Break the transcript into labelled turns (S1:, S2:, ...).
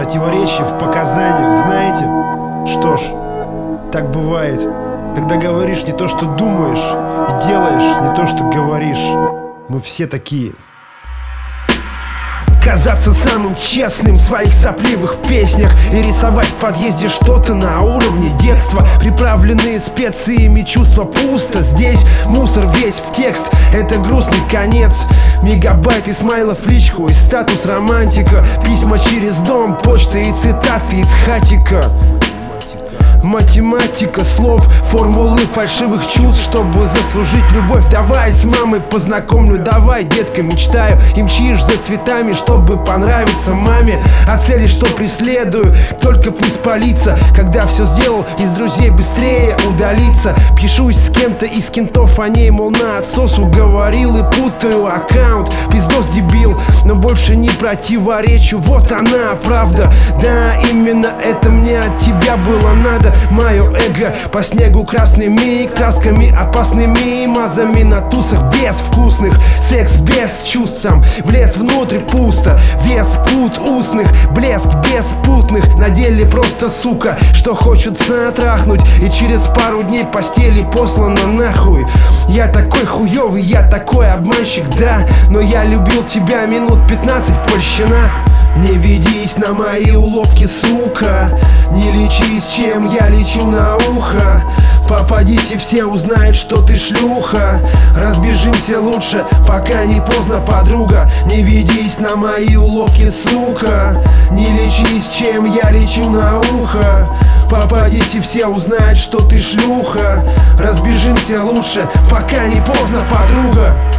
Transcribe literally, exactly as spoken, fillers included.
S1: Противоречие в показаниях, знаете? Что ж, так бывает, когда говоришь не то, что думаешь, и делаешь не то, что говоришь. Мы все такие. Казаться самым честным в своих сопливых песнях и рисовать в подъезде что-то на уровне детства. Приправленные специями чувства пусто. Здесь мусор весь в текст, это грустный конец. Мегабайт смайлов в личку и статус романтика. Письма через дом, почта и цитаты из хатика. Математика слов, формулы фальшивых чувств, чтобы заслужить любовь. Давай с мамой познакомлю, давай, детка, мечтаю. И мчишь за цветами, чтобы понравиться маме. А цели, что преследую, только б не спалиться. Когда все сделал, из друзей быстрее удалиться. Пишусь с кем-то из кентов, о ней, мол, на отсосу говорил. И путаю аккаунт, пиздос дебил, но больше не противоречу. Вот она, правда, да, именно это мне от тебя было надо. Мое эго по снегу красными красками, опасными мазами на тусах безвкусных. Секс без чувств, там влез внутрь пусто. Вес пут устных, блеск беспутных. На деле просто сука, что хочется трахнуть. И через пару дней постели послана нахуй. Я такой хуёвый, я такой обманщик, да. Но я любил тебя минут пятнадцать, польщина. Не ведись на мои уловки, сука. Не лечись, чем я лечу на ухо. Попадись и все узнают, что ты шлюха. Разбежимся лучше, пока не поздно, подруга. Не ведись на мои уловки, сука. Не лечись, чем я лечу на ухо. Попадись и все узнают, что ты шлюха. Разбежимся лучше, пока не поздно, подруга.